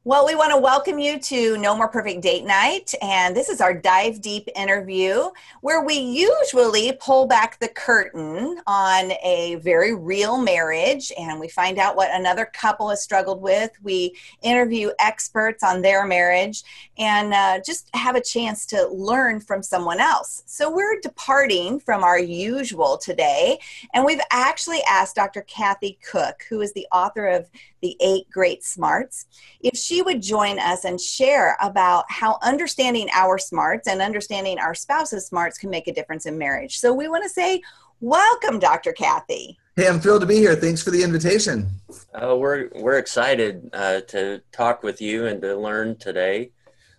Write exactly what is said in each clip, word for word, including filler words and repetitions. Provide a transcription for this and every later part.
Well, we want to welcome you to No More Perfect Date Night, and this is our Dive Deep interview where we usually pull back the curtain on a very real marriage and we find out what another couple has struggled with. We interview experts on their marriage and uh, just have a chance to learn from someone else. So we're departing from our usual today, and we've actually asked Doctor Kathy Cook, who is the author of The Eight Great Smarts, if she would join us and share about how understanding our smarts and understanding our spouse's smarts can make a difference in marriage. So we want to say, welcome, Doctor Kathy. Hey, I'm thrilled to be here. Thanks for the invitation. Uh, we're we're excited uh, to talk with you and to learn today.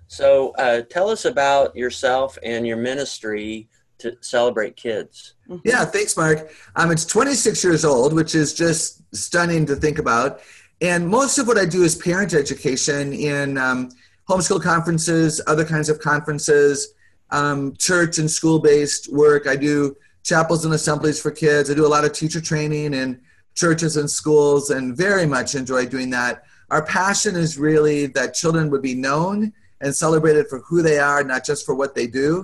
So uh, tell us about yourself and your ministry to Celebrate Kids. Yeah, thanks, Mark. Um, it's twenty-six years old, which is just stunning to think about. And most of what I do is parent education in um, homeschool conferences, other kinds of conferences, um, church and school-based work. I do chapels and assemblies for kids. I do a lot of teacher training in churches and schools and very much enjoy doing that. Our passion is really that children would be known and celebrated for who they are, not just for what they do.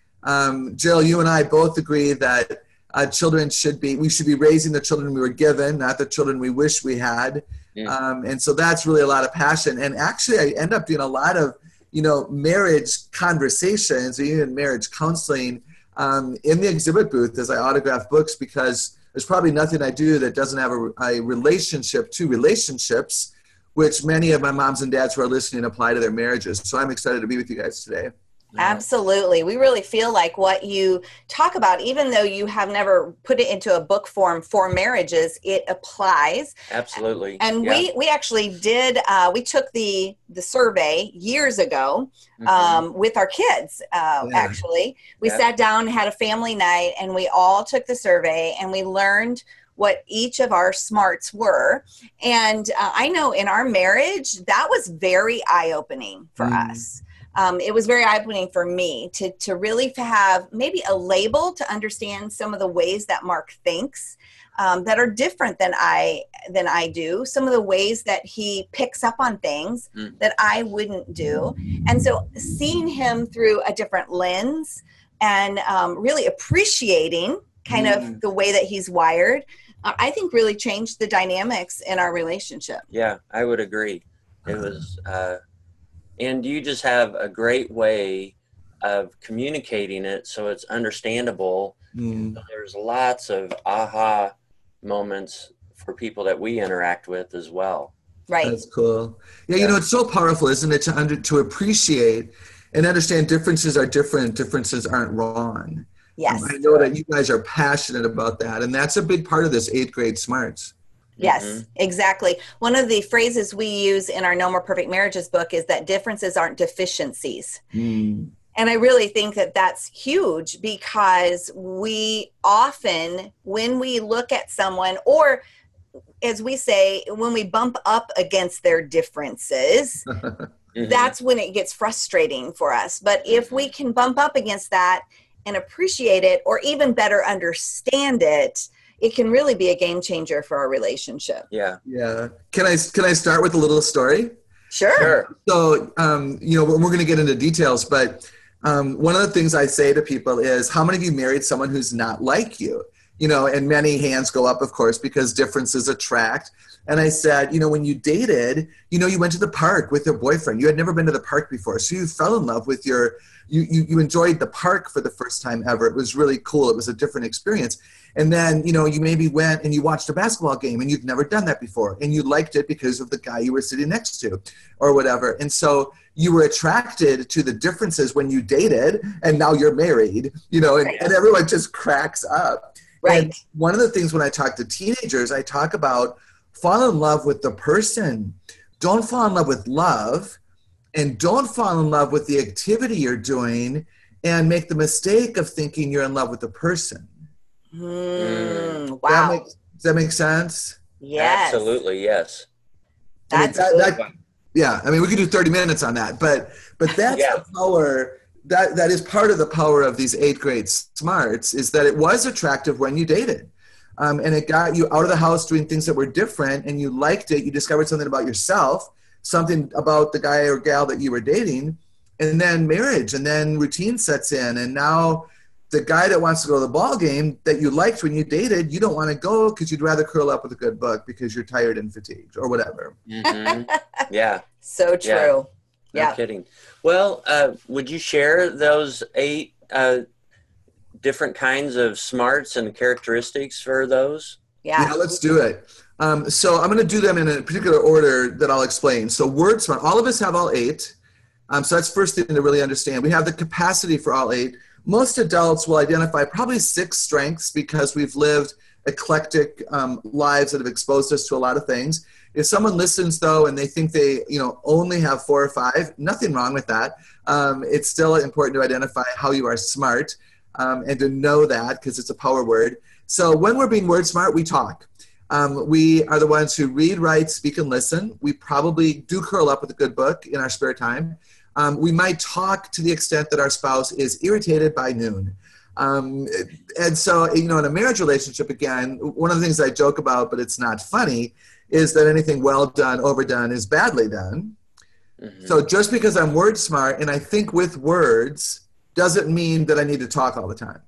Um, Jill, you and I both agree that uh, children should be, we should be raising the children we were given, not the children we wish we had. Mm. Um, and so that's really a lot of passion. And actually, I end up doing a lot of, you know, marriage conversations, or even marriage counseling um, in the exhibit booth as I autograph books, because there's probably nothing I do that doesn't have a, a relationship to relationships, which many of my moms and dads who are listening apply to their marriages. So I'm excited to be with you guys today. Absolutely. We really feel like what you talk about, even though you have never put it into a book form for marriages, it applies. Absolutely. And yeah. we, we actually did, uh, we took the, the survey years ago um, mm-hmm. with our kids, uh, yeah. actually. We yeah. sat down, had a family night, and we all took the survey and we learned what each of our smarts were. And uh, I know in our marriage, that was very eye-opening for mm. us. Um, it was very eye-opening for me to, to really have maybe a label to understand some of the ways that Mark thinks um, that are different than I than I do. Some of the ways that he picks up on things mm. that I wouldn't do. And so seeing him through a different lens and um, really appreciating kind mm. of the way that he's wired, uh, I think really changed the dynamics in our relationship. Yeah, I would agree. It was... Uh, And you just have a great way of communicating it so it's understandable. Mm. There's lots of aha moments for people that we interact with as well. Right. That's cool. Yeah, yeah. You know, it's so powerful, isn't it, to under, to appreciate and understand differences are different, differences aren't wrong. Yes. Um, I know that you guys are passionate about that, and that's a big part of this eighth grade smarts. Yes, mm-hmm. exactly. One of the phrases we use in our No More Perfect Marriages book is that differences aren't deficiencies. Mm. And I really think that that's huge, because we often, when we look at someone, or as we say, when we bump up against their differences, mm-hmm. that's when it gets frustrating for us. But if we can bump up against that and appreciate it, or even better understand it, it can really be a game changer for our relationship. Yeah. Yeah. Can I, can I start with a little story? Sure. Sure. So, um, you know, we're going to get into details, but um, one of the things I say to people is, how many of you married someone who's not like you? You know, and many hands go up, of course, because differences attract. And I said, you know, when you dated, you know, you went to the park with your boyfriend. You had never been to the park before. So you fell in love with your, you, you, you enjoyed the park for the first time ever. It was really cool. It was a different experience. And then, you know, you maybe went and you watched a basketball game and you'd never done that before. And you liked it because of the guy you were sitting next to or whatever. And so you were attracted to the differences when you dated, and now you're married, you know, and, right. and everyone just cracks up. Right. And one of the things when I talk to teenagers, I talk about fall in love with the person. Don't fall in love with love, and don't fall in love with the activity you're doing and make the mistake of thinking you're in love with the person. Mm, wow. That makes, does that make sense? Yes. Absolutely, yes. That's I mean, that, that, yeah, I mean, we could do thirty minutes on that, but but that's yeah. the power, that, that is part of the power of these eighth grade smarts, is that it was attractive when you dated. Um, and it got you out of the house doing things that were different, and you liked it. You discovered something about yourself something about the guy or gal that you were dating, and then marriage, and then routine sets in, and now the guy that wants to go to the ball game that you liked when you dated, you don't want to go because you'd rather curl up with a good book because you're tired and fatigued or whatever. Mm-hmm. Yeah. So true. Yeah. No yeah. kidding. Well, uh, would you share those eight uh, different kinds of smarts and characteristics for those? Yeah. Yeah, let's do it. Um, so I'm going to do them in a particular order that I'll explain. So word smart, all of us have all eight. Um, so that's first thing to really understand. We have the capacity for all eight. Most adults will identify probably six strengths because we've lived eclectic um, lives that have exposed us to a lot of things. If someone listens, though, and they think they, you know, only have four or five, nothing wrong with that. Um, it's still important to identify how you are smart um, and to know that because it's a power word. So when we're being word smart, we talk. Um, we are the ones who read, write, speak, and listen. We probably do curl up with a good book in our spare time. Um, we might talk to the extent that our spouse is irritated by noon. Um, and so, you know, in a marriage relationship, again, one of the things I joke about, but it's not funny, is that anything well done, overdone is badly done. Mm-hmm. So just because I'm word smart and I think with words doesn't mean that I need to talk all the time.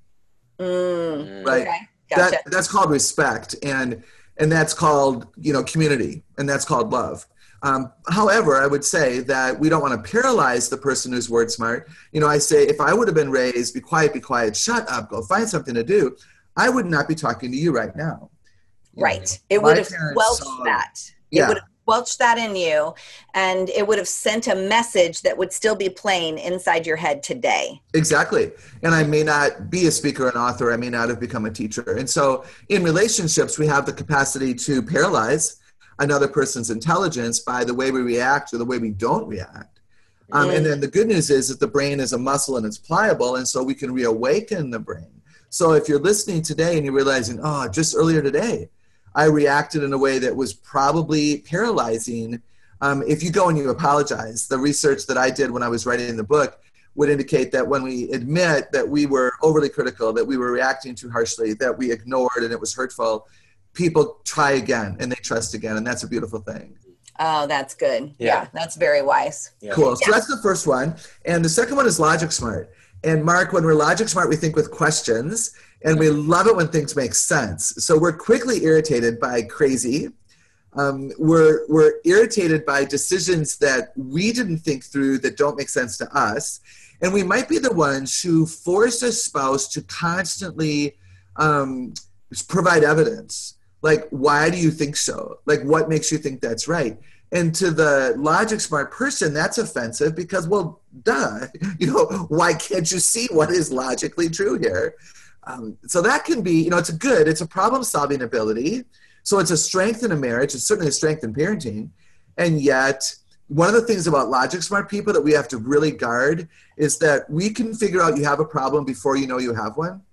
Mm, right? Okay. Gotcha. That, that's called respect. And, and that's called, you know, community. And that's called love. Um, however, I would say that we don't want to paralyze the person who's word smart. You know, I say, if I would have been raised, be quiet, be quiet, shut up, go find something to do, I would not be talking to you right now. You right. know, it would have squelched saw, that. Yeah. It would have squelched that in you, and it would have sent a message that would still be playing inside your head today. Exactly. And I may not be a speaker, an author. I may not have become a teacher. And so in relationships, we have the capacity to paralyze another person's intelligence by the way we react or the way we don't react. Um, mm. And then the good news is that the brain is a muscle and it's pliable, and so we can reawaken the brain. So if you're listening today and you're realizing, oh, just earlier today, I reacted in a way that was probably paralyzing. Um, if you go and you apologize, the research that I did when I was writing the book would indicate that when we admit that we were overly critical, that we were reacting too harshly, that we ignored and it was hurtful, people try again and they trust again. And that's a beautiful thing. Oh, that's good. Yeah, yeah that's very wise. Yeah. Cool. So yeah. That's the first one. And the second one is logic smart. And Mark, when we're logic smart, we think with questions, and we love it when things make sense. So we're quickly irritated by crazy. Um, we're, we're irritated by decisions that we didn't think through that don't make sense to us. And we might be the ones who force a spouse to constantly um, provide evidence. Like, why do you think so? Like, what makes you think that's right? And to the logic smart person, that's offensive because, well, duh, you know, why can't you see what is logically true here? Um, so that can be, you know, it's a good, it's a problem-solving ability. So it's a strength in a marriage. It's certainly a strength in parenting. And yet, one of the things about logic smart people that we have to really guard is that we can figure out you have a problem before you know you have one.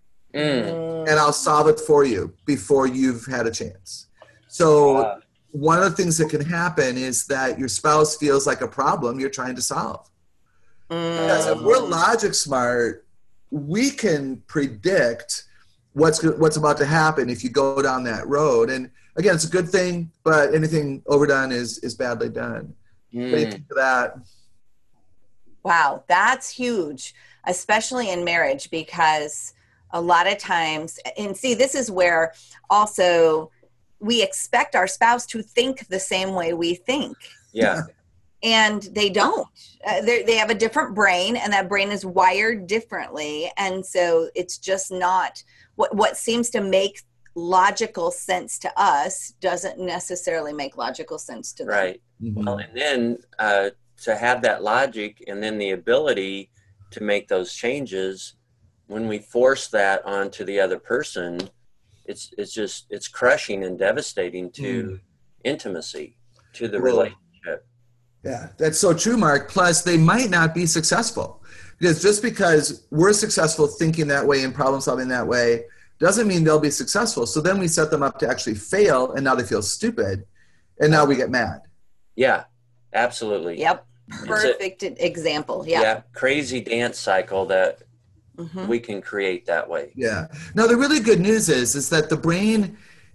Mm. And I'll solve it for you before you've had a chance. So uh, one of the things that can happen is that your spouse feels like a problem you're trying to solve. Mm. Because if we're logic smart, we can predict what's what's about to happen if you go down that road. And again, it's a good thing, but anything overdone is is badly done. Mm. What do you think of that? Wow, that's huge, especially in marriage, because a lot of times, and see, this is where also we expect our spouse to think the same way we think. Yeah. And they don't. Uh, they have a different brain, and that brain is wired differently. And so it's just not what what seems to make logical sense to us doesn't necessarily make logical sense to them. Right. Mm-hmm. Well, and then uh, to have that logic and then the ability to make those changes, when we force that onto the other person, it's it's just it's crushing and devastating to mm. intimacy, to the relationship. Yeah, that's so true, Mark. Plus, they might not be successful. Because just because we're successful thinking that way and problem solving that way doesn't mean they'll be successful. So then we set them up to actually fail, and now they feel stupid, and now we get mad. Yeah, absolutely. Yep, perfect a, example. Yep. Yeah, crazy dance cycle that mm-hmm. we can create that way. Yeah. Now, the really good news is, is that the brain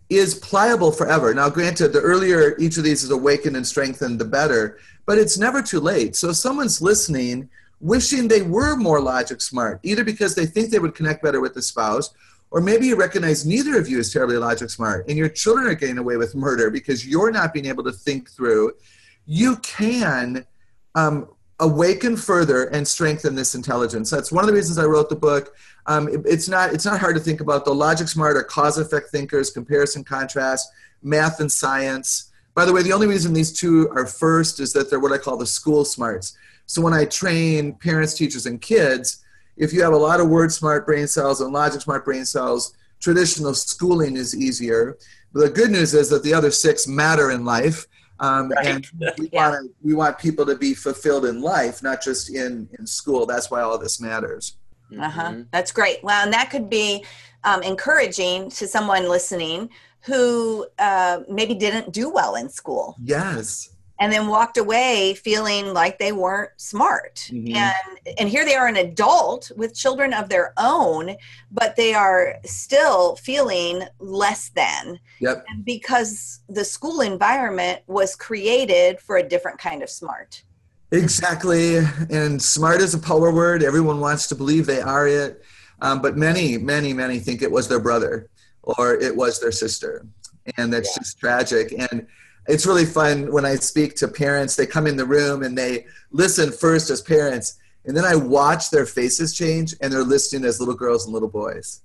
is pliable forever. Now, granted, the earlier each of these is awakened and strengthened, the better, but it's never too late. So if someone's listening, wishing they were more logic smart, either because they think they would connect better with the spouse, or maybe you recognize neither of you is terribly logic smart, and your children are getting away with murder because you're not being able to think through, you can um, awaken further and strengthen this intelligence. That's one of the reasons I wrote the book. Um, it, it's not it's not hard to think about. The logic smart are cause-effect thinkers, comparison, contrast, math, and science. By the way, the only reason these two are first is that they're what I call the school smarts. So when I train parents, teachers, and kids, if you have a lot of word smart brain cells and logic smart brain cells, traditional schooling is easier. But the good news is that the other six matter in life. Um, right. And we, yeah. want we want people to be fulfilled in life, not just in, in school. That's why all this matters. Uh-huh. Mm-hmm. That's great. Well, and that could be um, encouraging to someone listening who uh, maybe didn't do well in school. Yes. And then walked away feeling like they weren't smart. Mm-hmm. And and here they are, an adult with children of their own, but they are still feeling less than. Yep. And because the school environment was created for a different kind of smart. Exactly. And smart is a power word. Everyone wants to believe they are it. Um, but many, many, many think it was their brother or it was their sister. And that's yeah. just tragic. And it's really fun when I speak to parents. They come in the room and they listen first as parents, and then I watch their faces change, and they're listening as little girls and little boys.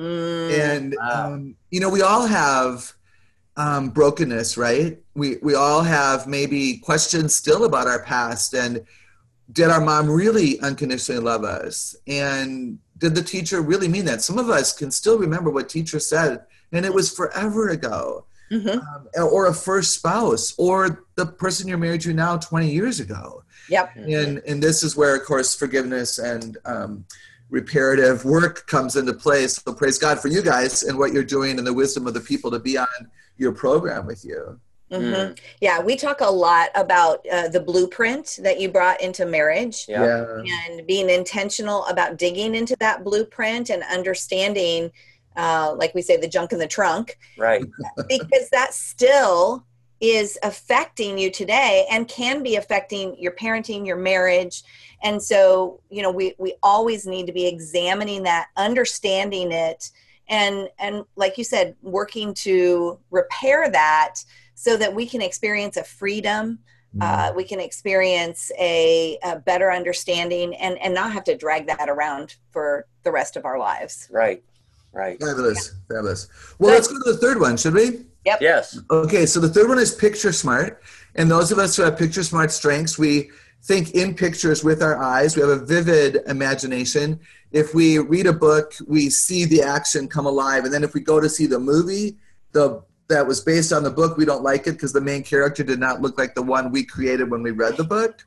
Mm, and, wow. um, you know, we all have um, brokenness, right? We, we all have maybe questions still about our past. And did our mom really unconditionally love us? And did the teacher really mean that? Some of us can still remember what teacher said, and it was forever ago. Mm-hmm. Um, or a first spouse, or the person you're married to now twenty years ago. Yep. And and this is where, of course, forgiveness and um, reparative work comes into play. So praise God for you guys and what you're doing and the wisdom of the people to be on your program with you. Mm-hmm. Mm. Yeah, we talk a lot about uh, the blueprint that you brought into marriage. Yeah. And being intentional about digging into that blueprint and understanding Uh, like we say, the junk in the trunk. Right. Because that still is affecting you today and can be affecting your parenting, your marriage. And so, you know, we, we always need to be examining that, understanding it, and, and like you said, working to repair that so that we can experience a freedom, mm. uh, we can experience a, a better understanding and, and not have to drag that around for the rest of our lives. Right. Right. Fabulous. Yeah. Fabulous. Well, let's go to the third one, should we? Yep. Yes. Okay, so the third one is picture smart. And those of us who have picture smart strengths, we think in pictures with our eyes. We have a vivid imagination. If we read a book, we see the action come alive. And then if we go to see the movie the that was based on the book, we don't like it because the main character did not look like the one we created when we read the book.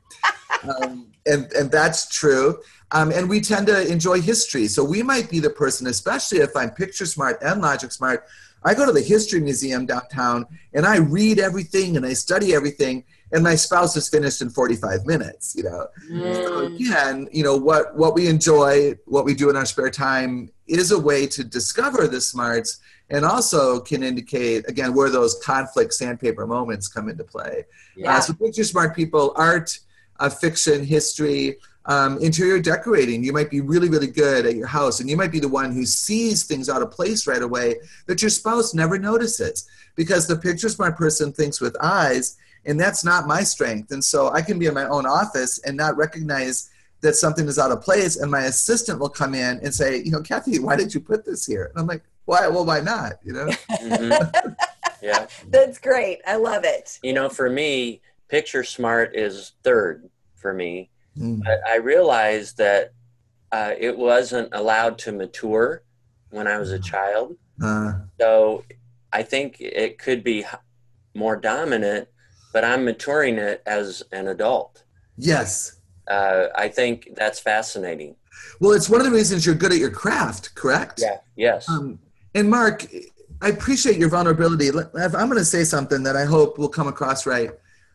um, and, and that's true. Um, and we tend to enjoy history. So we might be the person, especially if I'm picture smart and logic smart, I go to the history museum downtown and I read everything and I study everything, and my spouse is finished in forty-five minutes, you know. Mm. So again, you know, what, what we enjoy, what we do in our spare time is a way to discover the smarts, and also can indicate, again, where those conflict sandpaper moments come into play. Yeah. Uh, so picture smart people, art, uh, fiction, history, Um, interior decorating. You might be really, really good at your house, and you might be the one who sees things out of place right away that your spouse never notices, because the picture smart person thinks with eyes, and that's not my strength. And so I can be in my own office and not recognize that something is out of place, and my assistant will come in and say, you know, Kathy, why did you put this here? And I'm like, why? Well, why not? You know? Mm-hmm. Yeah. That's great. I love it. You know, for me, picture smart is third for me. Mm. But I realized that uh, it wasn't allowed to mature when I was a child. Uh. So I think it could be more dominant, but I'm maturing it as an adult. Yes. Uh, I think that's fascinating. Well, it's one of the reasons you're good at your craft, correct? Yeah. Yes. Um, and Mark, I appreciate your vulnerability. I'm going to say something that I hope will come across right.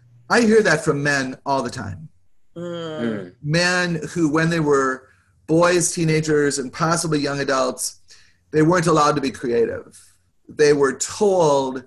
I hear that from men all the time. Mm. Men who, when they were boys, teenagers, and possibly young adults, they weren't allowed to be creative. they were told,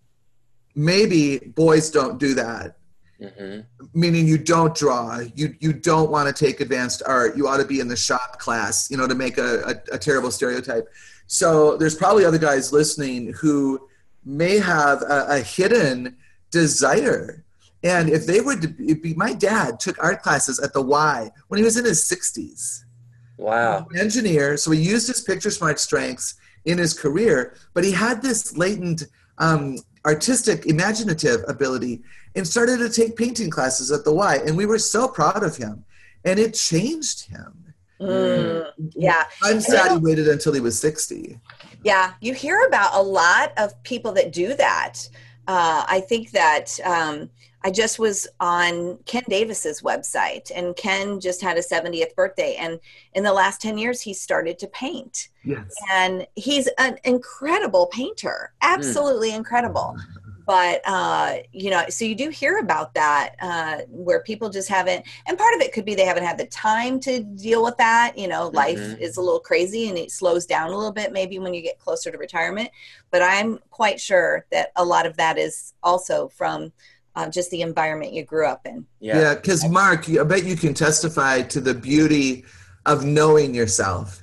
maybe boys don't do that. Mm-hmm. Meaning you don't draw, you you don't want to take advanced art, you ought to be in the shop class, you know, to make a, a, a terrible stereotype. So there's probably other guys listening who may have a, a hidden desire. And if they were to be, my dad took art classes at the Y when he was in his sixties. Wow. He was an engineer, so he used his picture smart strengths in his career, but he had this latent um, artistic, imaginative ability and started to take painting classes at the Y. And we were so proud of him. And it changed him. Mm, yeah. I'm sad he waited until he was sixty. Yeah. You hear about a lot of people that do that. Uh, I think that um, I just was on Ken Davis's website, and Ken just had his seventieth birthday. And in the last ten years, he started to paint. Yes. And he's an incredible painter, absolutely mm. incredible. But, uh, you know, so you do hear about that uh, where people just haven't, and part of it could be they haven't had the time to deal with that. You know, life mm-hmm. is a little crazy and it slows down a little bit maybe when you get closer to retirement. But I'm quite sure that a lot of that is also from uh, just the environment you grew up in. Yeah, because yeah, Mark, I bet you can testify to the beauty of knowing yourself.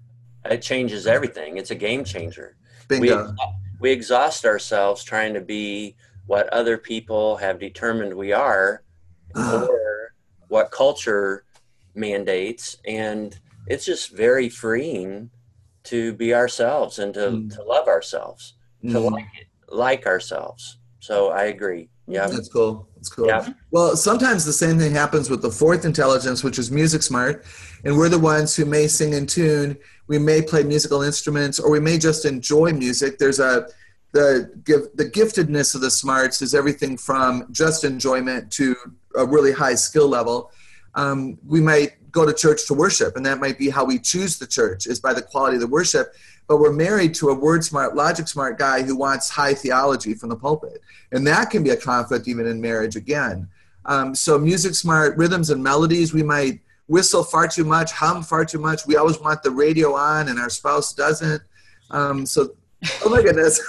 It changes everything. It's a game changer. Bingo. We, we exhaust ourselves trying to be what other people have determined we are uh. or what culture mandates. And it's just very freeing to be ourselves and to, mm. to love ourselves, mm. to like it, like ourselves. So I agree. Yeah. That's cool. That's cool. Yeah. Well, sometimes the same thing happens with the fourth intelligence, which is music smart. And we're the ones who may sing in tune. We may play musical instruments, or we may just enjoy music. There's a, the, the giftedness of the smarts is everything from just enjoyment to a really high skill level. Um, we might go to church to worship, and that might be how we choose the church, is by the quality of the worship. But we're married to a word smart, logic smart guy who wants high theology from the pulpit. And that can be a conflict even in marriage again. Um, so music smart, rhythms and melodies, we might whistle far too much, hum far too much. We always want the radio on and our spouse doesn't. Um, so, oh my goodness.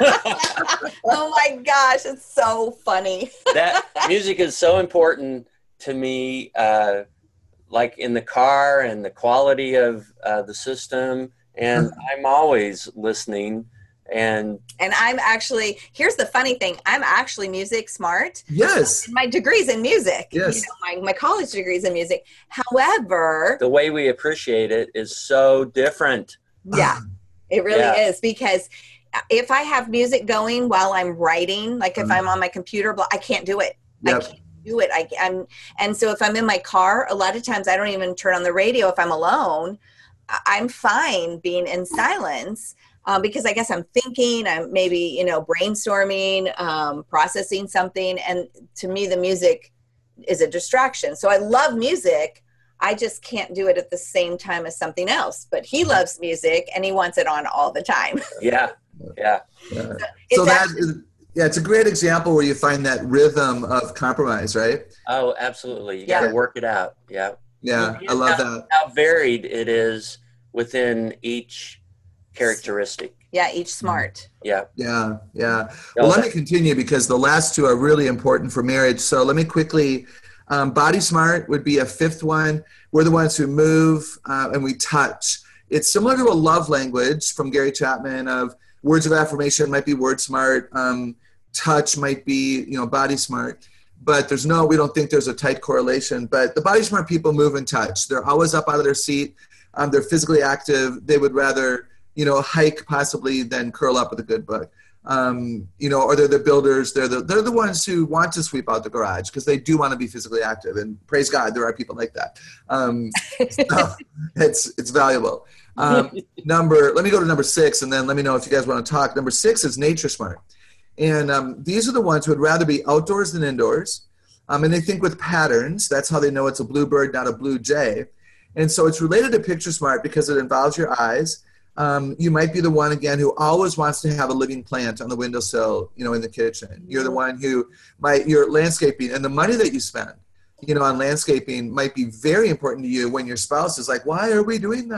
Oh my gosh, it's so funny. That music is so important to me, uh, like in the car and the quality of uh, the system. And I'm always listening. And and I'm actually, here's the funny thing, I'm actually music smart. Yes. My degree's in music. Yes. You know, my, my college degree's in music. However, the way we appreciate it is so different. Yeah, it really Yeah. is. Because if I have music going while I'm writing, like if Mm. I'm on my computer, I can't do it. Yep. I can't do it. I, I'm, and so if I'm in my car, a lot of times I don't even turn on the radio if I'm alone. I'm fine being in silence um, because I guess I'm thinking, I'm maybe, you know, brainstorming, um, processing something. And to me, the music is a distraction. So I love music. I just can't do it at the same time as something else. But he loves music and he wants it on all the time. Yeah. Yeah. Yeah. So, So it's that actually- is, yeah, it's a great example where you find that rhythm of compromise, right? Oh, absolutely. You Yeah. got to work it out. Yeah. Yeah, And I love how, that. how varied it is within each characteristic. yeah, each smart. Yeah. Yeah, yeah. No, Well, let that- me continue because the last two are really important for marriage. So let me quickly, um, body smart would be a fifth one. We're the ones who move uh, and we touch. It's similar to a love language from Gary Chapman of words of affirmation might be word smart. Um, touch might be, you know, body smart. But there's no, we don't think there's a tight correlation. But the body smart people move and touch. They're always up out of their seat. Um, they're physically active. They would rather, you know, hike possibly than curl up with a good book. Um, you know, or they're the builders. They're the they're the ones who want to sweep out the garage because they do want to be physically active. And praise God, there are people like that. Um, so it's it's valuable. Um, number, let me go to number six, and then let me know if you guys want to talk. Number six is nature smart. And um, these are the ones who would rather be outdoors than indoors. Um, and they think with patterns. That's how they know it's a bluebird, not a blue jay. And so it's related to picture smart because it involves your eyes. Um, you might be the one, again, who always wants to have a living plant on the windowsill, you know, in the kitchen. You're the one who might, your landscaping and the money that you spend, you know, on landscaping might be very important to you when your spouse is like, why are we doing that?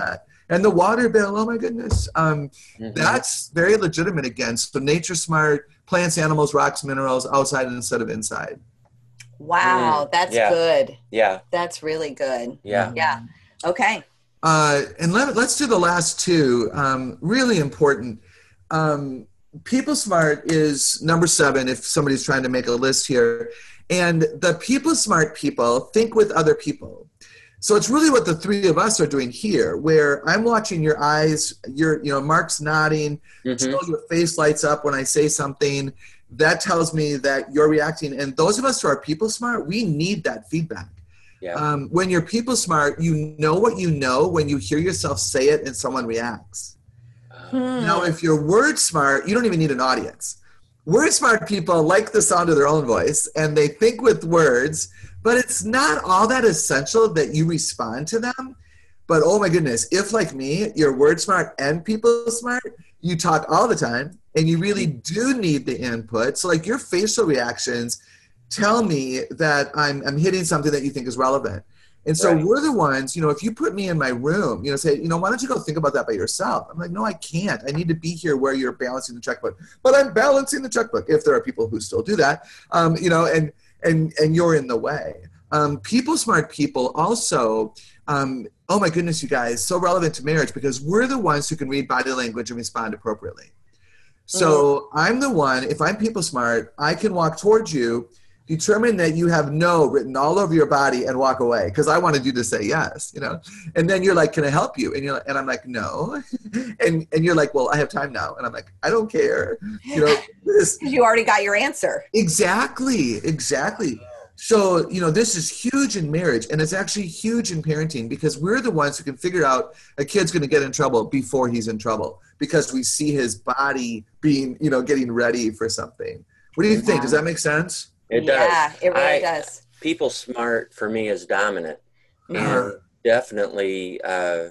And the water bill, oh my goodness. Um, mm-hmm. That's very legitimate again. So nature smart, plants, animals, rocks, minerals, outside instead of inside. Wow, mm, that's yeah. good. Yeah. That's really good. Yeah. Yeah. Okay. Uh, and let, let's do the last two. Um, really important. Um, People smart is number seven if somebody's trying to make a list here. And the people smart people think with other people. So it's really what the three of us are doing here, where I'm watching your eyes, your, you know, Mark's nodding, mm-hmm. your face lights up when I say something. That tells me that you're reacting. And those of us who are people smart, we need that feedback. Yeah. Um, when you're people smart, you know what you know when you hear yourself say it and someone reacts. Hmm. Now, if you're word smart, you don't even need an audience. Word smart people like the sound of their own voice and they think with words, but it's not all that essential that you respond to them. But oh my goodness, if like me, you're word smart and people smart, you talk all the time and you really do need the input. So like your facial reactions tell me that I'm, I'm hitting something that you think is relevant. And so right. we're the ones, you know, if you put me in my room, you know, say, you know, why don't you go think about that by yourself? I'm like, no, I can't. I need to be here where you're balancing the checkbook. But I'm balancing the checkbook, if there are people who still do that, um, you know, and and and you're in the way. Um, people smart people also, um, oh my goodness, you guys, so relevant to marriage because we're the ones who can read body language and respond appropriately. So mm-hmm. I'm the one, if I'm people smart, I can walk towards you, determine that you have no written all over your body and walk away because I wanted you to say yes, you know. And then you're like, can I help you? And you're and I'm like, no. and and you're like, well, I have time now. And I'm like, I don't care. You know, this you already got your answer. Exactly, exactly. So, you know, this is huge in marriage and it's actually huge in parenting because we're the ones who can figure out a kid's going to get in trouble before he's in trouble because we see his body being, you know, getting ready for something. What do you think? Does that make sense? It does. Yeah, it really I, does. People smart for me is dominant, Uh-huh. and definitely, uh,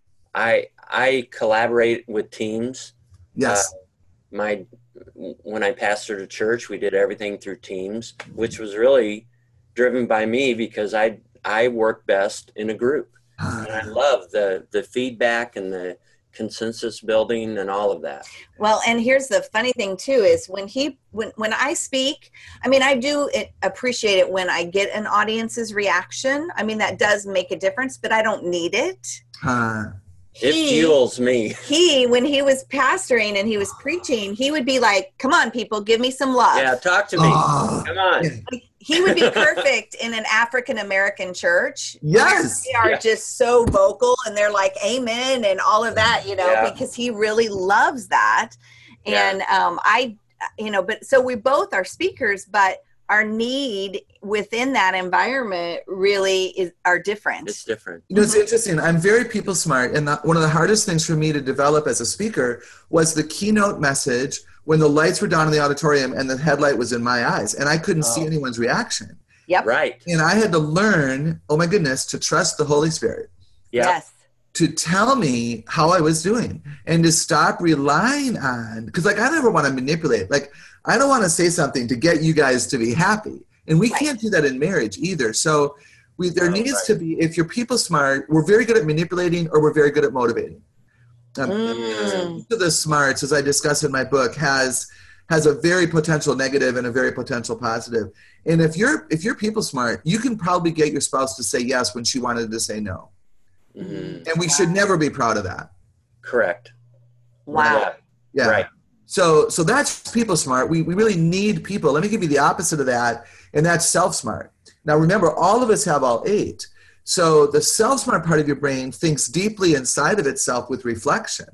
I I collaborate with teams. Yes. Uh, my when I pastored a church, we did everything through teams, which was really driven by me because I I work best in a group, and I love the the feedback and the consensus building and all of that. Well, and here's the funny thing too is when he when when I speak, I mean I do it, appreciate it when I get an audience's reaction. I mean that does make a difference, but I don't need it. Huh. It he, fuels me. He, when he was pastoring and he was preaching, he would be like, come on, people, give me some love. Yeah, talk to me. Oh. Come on. Like, he would be perfect in an African-American church. Yes. They are yeah. just so vocal and they're like, amen, and all of that, you know, yeah. because he really loves that. And yeah. um, I, you know, but so we both are speakers, but our need within that environment really is are different. It's different. You know, it's interesting. I'm very people smart. And the, one of the hardest things for me to develop as a speaker was the keynote message when the lights were down in the auditorium and the headlight was in my eyes and I couldn't oh. see anyone's reaction. Yep. Right. And I had to learn, oh my goodness, to trust the Holy Spirit. Yep. Yes. To tell me how I was doing and to stop relying on, because like I never want to manipulate. Like I don't want to say something to get you guys to be happy. And we right. can't do that in marriage either. So we, there no, needs right. to be, if you're people smart, we're very good at manipulating or we're very good at motivating. Um, mm. Each of the smarts, as I discuss in my book, has has a very potential negative and a very potential positive. And if you're if you're people smart, you can probably get your spouse to say yes when she wanted to say no. Mm-hmm. And we should never be proud of that. Correct. Wow. Yeah. Yeah. Right. So so that's people smart. We we really need people. Let me give you the opposite of that, and that's self-smart. Now remember, all of us have all eight. So the self-smart part of your brain thinks deeply inside of itself with reflection.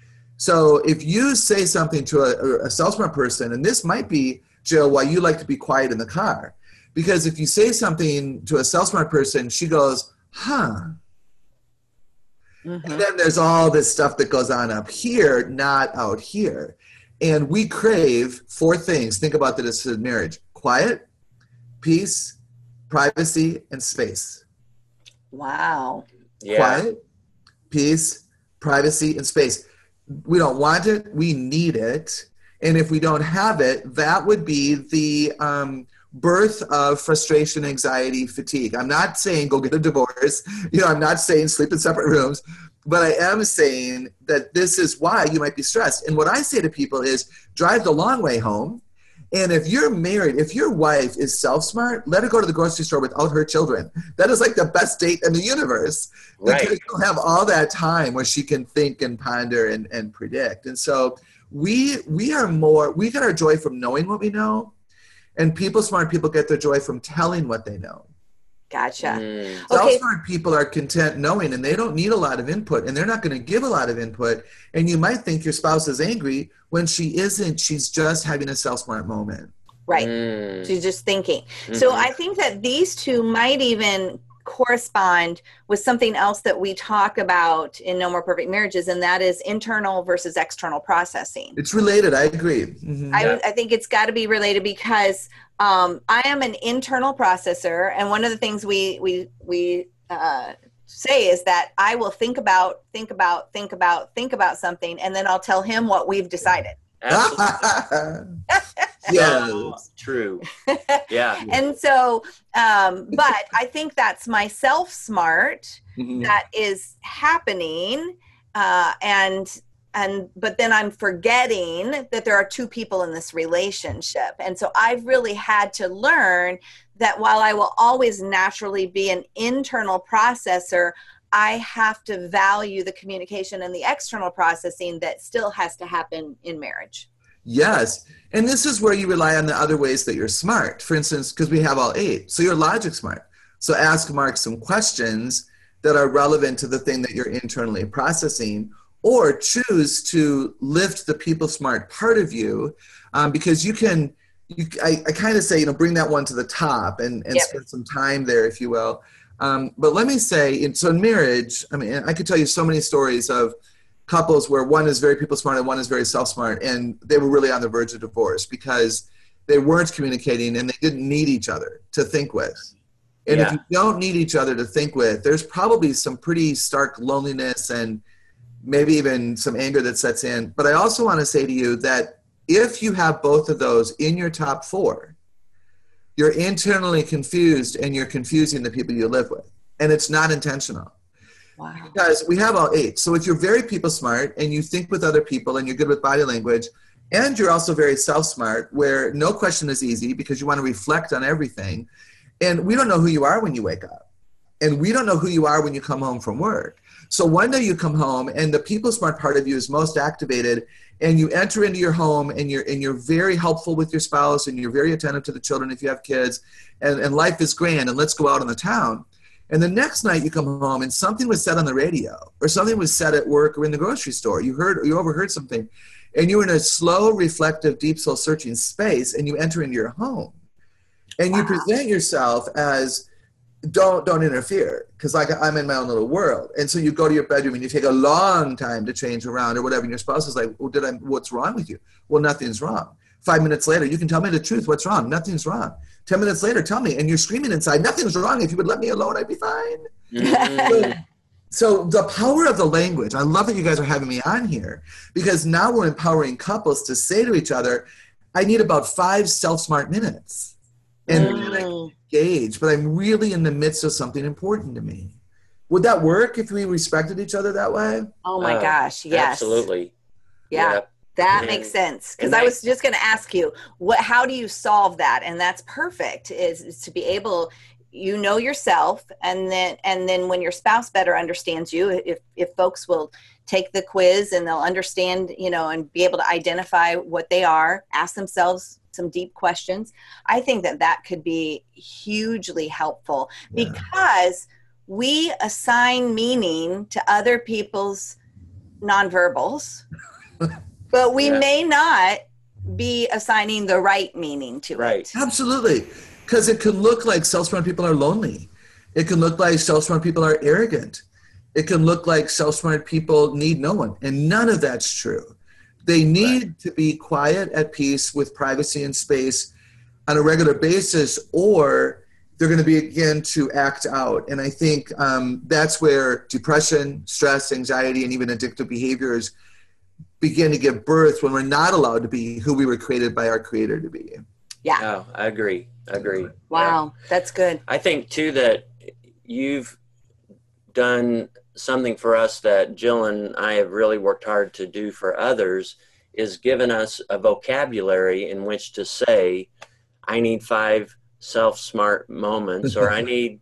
So if you say something to a, a self-smart person, and this might be, Jill, why you like to be quiet in the car. Because if you say something to a self-smart person, she goes, huh. Mm-hmm. And then there's all this stuff that goes on up here, not out here. And we crave four things. Think about this in marriage: quiet, peace, privacy, and space. Wow. Yeah. Quiet, peace, privacy, and space. We don't want it. We need it. And if we don't have it, that would be the um, birth of frustration, anxiety, fatigue. I'm not saying go get a divorce. You know, I'm not saying sleep in separate rooms. but I am saying that this is why you might be stressed. And what I say to people is drive the long way home. And if you're married, if your wife is self-smart, let her go to the grocery store without her children. That is like the best date in the universe. Right. Because you'll have all that time where she can think and ponder and, and predict. And so we we are more, we get our joy from knowing what we know. And people smart people get their joy from telling what they know. Gotcha. Mm. Self-smart Okay. people are content knowing, and they don't need a lot of input, and they're not going to give a lot of input. And you might think your spouse is angry when she isn't. She's just having a self-smart moment. Right. Mm. She's just thinking. Mm-hmm. So I think that these two might even correspond with something else that we talk about in No More Perfect Marriages, and that is internal versus external processing. It's related. I agree. Mm-hmm. I, Yeah. I think it's got to be related because um, I am an internal processor, and one of the things we we we uh, say is that I will think about, think about, think about, think about something, and then I'll tell him what we've decided. Absolutely. Yes. So true. Yeah. And so, um, but I think that's my self-smart Mhm. that is happening, uh, and and but then I'm forgetting that there are two people in this relationship, and so I've really had to learn that while I will always naturally be an internal processor, I have to value the communication and the external processing that still has to happen in marriage. Yes. And this is where you rely on the other ways that you're smart. For instance, because we have all eight. So you're logic smart. So ask Mark some questions that are relevant to the thing that you're internally processing, or choose to lift the people smart part of you, um, because you can, you, I, I kind of say, you know, bring that one to the top and, and Yep. spend some time there, if you will. Um, but let me say, in, so in marriage, I mean, I could tell you so many stories of couples where one is very people smart and one is very self-smart, and they were really on the verge of divorce because they weren't communicating and they didn't need each other to think with. And Yeah. if you don't need each other to think with, there's probably some pretty stark loneliness and maybe even some anger that sets in. But I also want to say to you that if you have both of those in your top four, you're internally confused and you're confusing the people you live with. And it's not intentional. Wow. Because we have all eight. So if you're very people smart and you think with other people and you're good with body language, and you're also very self-smart, where no question is easy because you want to reflect on everything. And we don't know who you are when you wake up. And we don't know who you are when you come home from work. So one day you come home and the people smart part of you is most activated, and you enter into your home and you're and you're very helpful with your spouse and you're very attentive to the children if you have kids, and, and life is grand and let's go out in the town. And the next night you come home and something was said on the radio or something was said at work or in the grocery store. You heard or you overheard something, and you're in a slow, reflective, deep soul searching space, and you enter into your home and you Wow. present yourself as don't don't interfere, because like I'm in my own little world. And so you go to your bedroom and you take a long time to change around or whatever, and your spouse is like, well, did I what's wrong with you? Well, nothing's wrong. Five minutes later, you can tell me the truth. What's wrong? Nothing's wrong. Ten minutes later, tell me, and you're screaming inside, nothing's wrong. If you would let me alone, I'd be fine. Mm. So the power of the language, I love that you guys are having me on here, because now we're empowering couples to say to each other, I need about five self-smart minutes. And then I can engage, but I'm really in the midst of something important to me. Would that work if we respected each other that way? Oh my Uh, gosh. Yes. Absolutely. Yeah. Yep. That And- makes sense. Because and I I- was just going to ask you, what? How do you solve that? And that's perfect. Is, is to be able, you know yourself, and then and then when your spouse better understands you, if if folks will take the quiz and they'll understand, you know, and be able to identify what they are, ask themselves some deep questions. I think that that could be hugely helpful, Yeah. because we assign meaning to other people's nonverbals, but we Yeah. may not be assigning the right meaning to Right. it. Absolutely. Because it can look like self-smart people are lonely. It can look like self-smart people are arrogant. It can look like self-smart people need no one. And none of that's true. They need Right. to be quiet, at peace, with privacy and space on a regular basis, or they're going to begin to act out. And I think um, that's where depression, stress, anxiety, and even addictive behaviors begin to give birth, when we're not allowed to be who we were created by our Creator to be. Yeah. Oh, I agree. I agree. Wow. That's good. I think too that you've done something for us that Jill and I have really worked hard to do for others is given us a vocabulary in which to say, I need five self-smart moments, or I need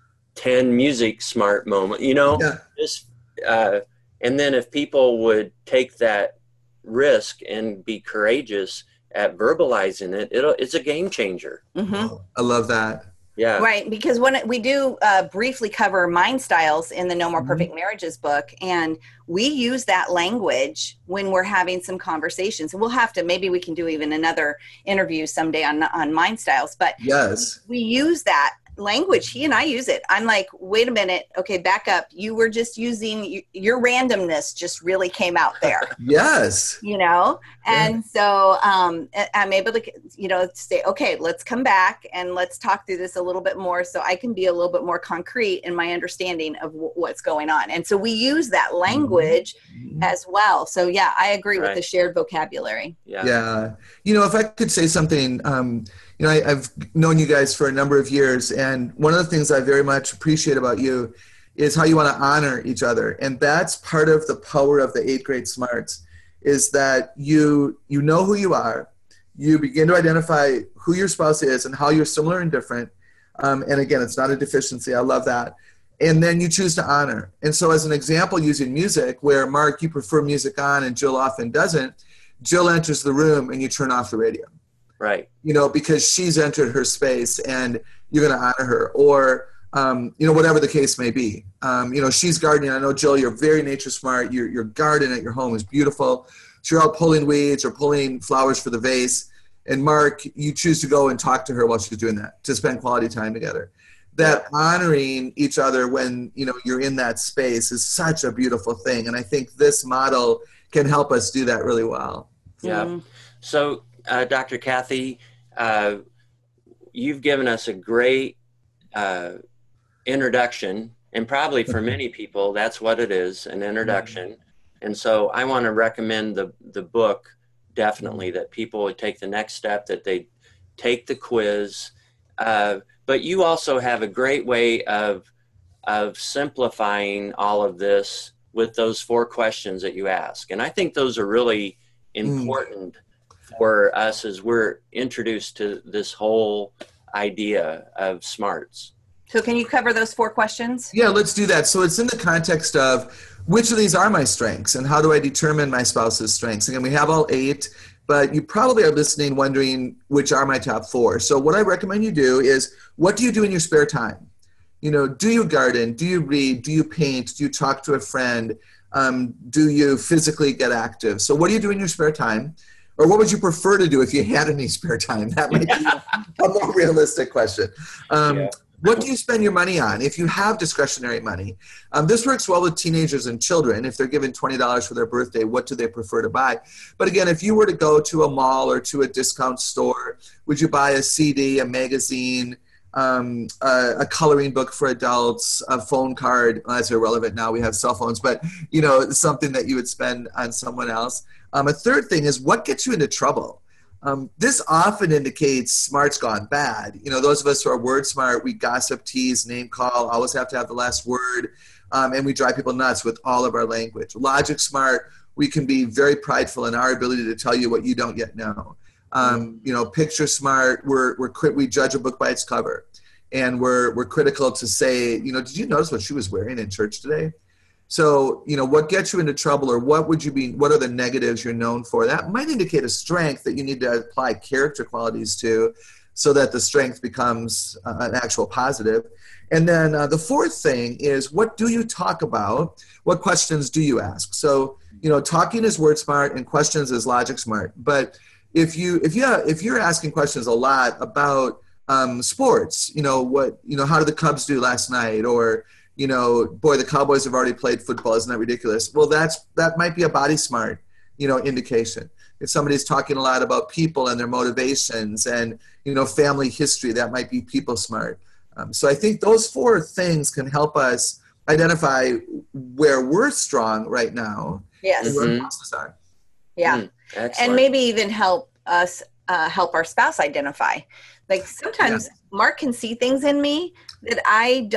ten music smart moments, you know, yeah. this, uh, and then if people would take that risk and be courageous at verbalizing it, it'll, it's a game changer. Mm-hmm. Oh, I love that. Yeah. Right. Because when we do uh, briefly cover mind styles in the No More Perfect mm-hmm. Marriages book, and we use that language when we're having some conversations, and we'll have to, maybe we can do even another interview someday on, on mind styles, but yes, we use that language. He and I use it. I'm like, wait a minute. Okay, back up. You were just using your randomness just really came out there. Yes. You know? And yeah. so um, I'm able to, you know, say, okay, let's come back and let's talk through this a little bit more so I can be a little bit more concrete in my understanding of w- what's going on. And so we use that language mm-hmm. as well. So yeah, I agree right. with the shared vocabulary. Yeah. Yeah. You know, if I could say something, um, you know, I, I've known you guys for a number of years, and one of the things I very much appreciate about you is how you want to honor each other. And that's part of the power of the eighth grade smarts, is that you you know who you are, you begin to identify who your spouse is and how you're similar and different. Um, and again, it's not a deficiency. I love that. And then you choose to honor. And so as an example, using music, where Mark, you prefer music on and Jill often doesn't, Jill enters the room and you turn off the radio. Right. You know, because she's entered her space and you're going to honor her, or, um, you know, whatever the case may be. Um, you know, she's gardening. I know, Jill, you're very nature smart. Your, your garden at your home is beautiful. So you're out pulling weeds or pulling flowers for the vase. And Mark, you choose to go and talk to her while she's doing that, to spend quality time together. That yeah. honoring each other when, you know, you're in that space is such a beautiful thing. And I think this model can help us do that really well. Yeah. Mm-hmm. So, Uh, Doctor Kathy, uh, you've given us a great uh, introduction, and probably for many people, that's what it is, an introduction. And so I want to recommend the, the book, definitely, that people would take the next step, that they take the quiz. Uh, but you also have a great way of, of simplifying all of this with those four questions that you ask. And I think those are really important mm. for us as we're introduced to this whole idea of smarts. So can you cover those four questions? Yeah, let's do that. So it's in the context of which of these are my strengths and how do I determine my spouse's strengths? Again, we have all eight, but you probably are listening wondering which are my top four. So what I recommend you do is, what do you do in your spare time? You know, do you garden? Do you read? Do you paint? Do you talk to a friend? Um, do you physically get active? So what do you do in your spare time? Or what would you prefer to do if you had any spare time? That might be a more realistic question. Um, yeah. What do you spend your money on if you have discretionary money? Um, this works well with teenagers and children. If they're given twenty dollars for their birthday, what do they prefer to buy? But again, if you were to go to a mall or to a discount store, would you buy a C D, a magazine, um, a, a coloring book for adults, a phone card? Well, that's irrelevant now. We have cell phones, but you know, something that you would spend on someone else. Um, a third thing is, what gets you into trouble? Um, this often indicates smart's gone bad. You know, those of us who are word smart, we gossip, tease, name call, always have to have the last word, um, and we drive people nuts with all of our language. Logic smart, we can be very prideful in our ability to tell you what you don't yet know. Um, you know, picture smart, we're, we're we judge a book by its cover, and we're we're critical to say, you know, did you notice what she was wearing in church today? So, you know, what gets you into trouble, or what would you be, what are the negatives you're known for? That might indicate a strength that you need to apply character qualities to so that the strength becomes uh, an actual positive. And then uh, the fourth thing is, what do you talk about? What questions do you ask? So, you know, talking is word smart and questions is logic smart. But if you, if you, if you're asking questions a lot about um, sports, you know, what, you know, how did the Cubs do last night? Or, you know, boy, the Cowboys have already played football. Isn't that ridiculous? Well, that's that might be a body smart, you know, indication. If somebody's talking a lot about people and their motivations and, you know, family history, that might be people smart. Um, so I think those four things can help us identify where we're strong right now. Yes. And where mm-hmm. our bosses are. Yeah. Mm, and maybe even help us uh, help our spouse identify. Like sometimes yeah. Mark can see things in me that I don't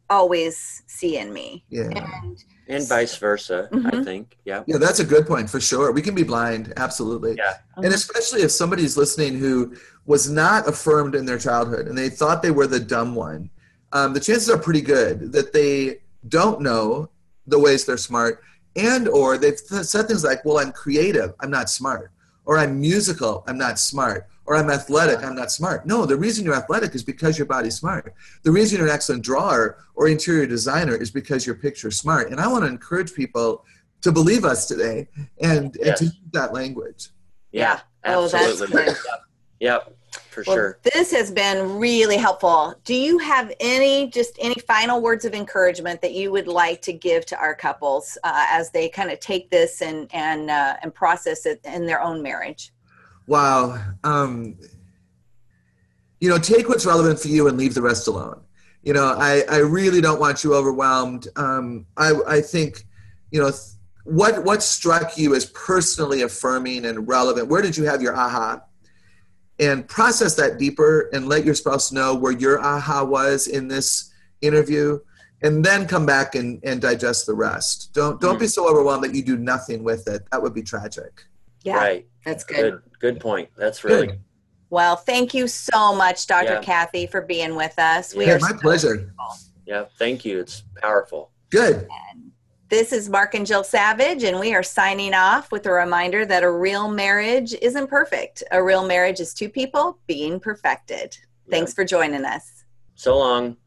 always see in me. Yeah. And, and vice versa, mm-hmm. I think. Yeah. Yeah, that's a good point for sure. We can be blind. Absolutely. Yeah. Mm-hmm. And especially if somebody's listening who was not affirmed in their childhood and they thought they were the dumb one, um, the chances are pretty good that they don't know the ways they're smart, and or they've said things like, well, I'm creative, I'm not smart, or I'm musical, I'm not smart, or I'm athletic, I'm not smart. No, the reason you're athletic is because your body's smart. The reason you're an excellent drawer or interior designer is because your picture's smart. And I want to encourage people to believe us today and, yes. and to use that language. Yeah, yeah. Absolutely. Oh, that's good. Yep. For well, sure. This has been really helpful. Do you have any, just any final words of encouragement that you would like to give to our couples uh, as they kind of take this and and uh, and process it in their own marriage? Wow. Um, you know, take what's relevant for you and leave the rest alone. You know, I, I really don't want you overwhelmed. Um, I, I think, you know, th- what what struck you as personally affirming and relevant? Where did you have your aha? And process that deeper and let your spouse know where your aha was in this interview, and then come back and, and digest the rest. Don't don't mm. be so overwhelmed that you do nothing with it. That would be tragic. Yeah, right. That's good. Good, good point. That's really good. Well, thank you so much, Doctor Yeah. Kathy, for being with us. We yeah, are my so pleasure. Grateful. Yeah, thank you. It's powerful. Good. And this is Mark and Jill Savage, and we are signing off with a reminder that a real marriage isn't perfect. A real marriage is two people being perfected. Yeah. Thanks for joining us. So long.